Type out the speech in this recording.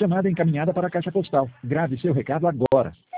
Chamada encaminhada para a caixa postal. Grave seu recado agora.